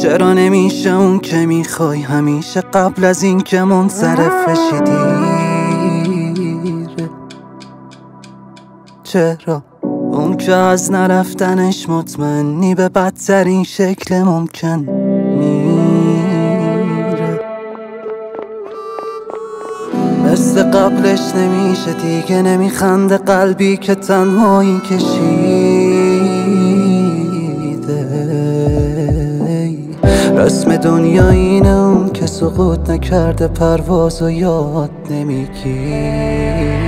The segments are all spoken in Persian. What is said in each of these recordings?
چرا نمیشه اون که میخوای همیشه قبل از این که منصرف بشی دیره؟ چرا اون که از نرفتنش مطمئنی به بدترین شکل ممکن میره؟ مثل قبلش نمیشه دیگه، نمیخنده قلبی که تنهایی کشیده. رسم دنیا اینه اون که سقوط نکرده پرواز و یاد نمیگیره.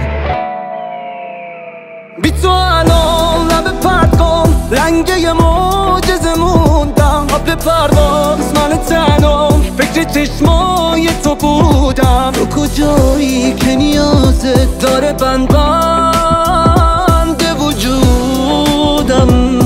بی تو الان لب پرد کن، لنگه معجزه موندم. قبل پرواز من تنم، فکر چشمای تو بودم. تو کجایی که نیازت داره بند وجودم.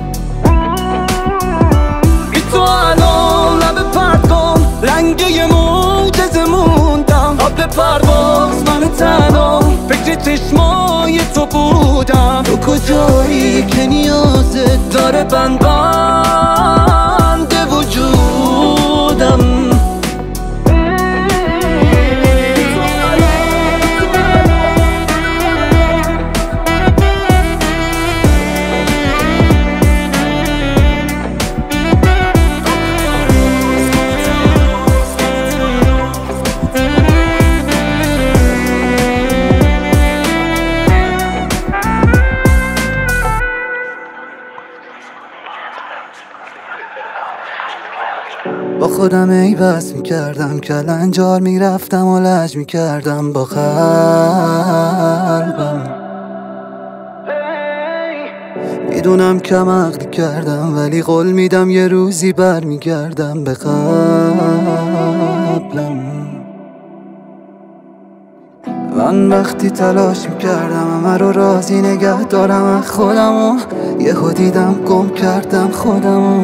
بی تو الان لب پرد کن، لنگه معجزه موندم. قبل پرواز من تنم، فکر چشمای تو بودم. تو کجایی که نیازت داره بند وجودم. با خودم ای بس میکردم، کلنجار میرفتم و لج میکردم با قلبم. میدونم کم عقلی کردم، ولی قول میدم یه روزی برمیگردم به قبلم. من وقتی تلاش میکردم همه رو راضی نگه دارم از خودم و یهو دیدم گم کردم خودم.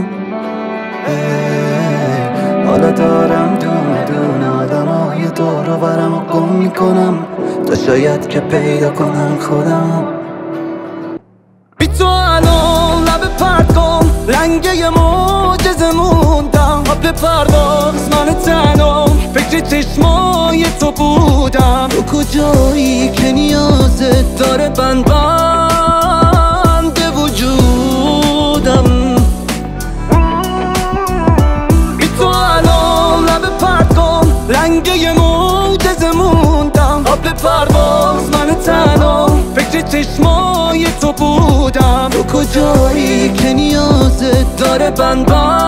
حالا دارم دونه دونه آدمای دور و برم و گم میکنم تا شاید که پیدا کنم خودم. بی تو الان لب پرد کن، لنگه معجزه موندم. قبل پرواز من تنم، فکر چشمای تو بودم. تو کجایی که نیازت داره بند وجودم. لنگه معجزه موندم. قبل پرواز من تنم، فکر چشمای تو بودم. تو کجایی که نیازت داره بند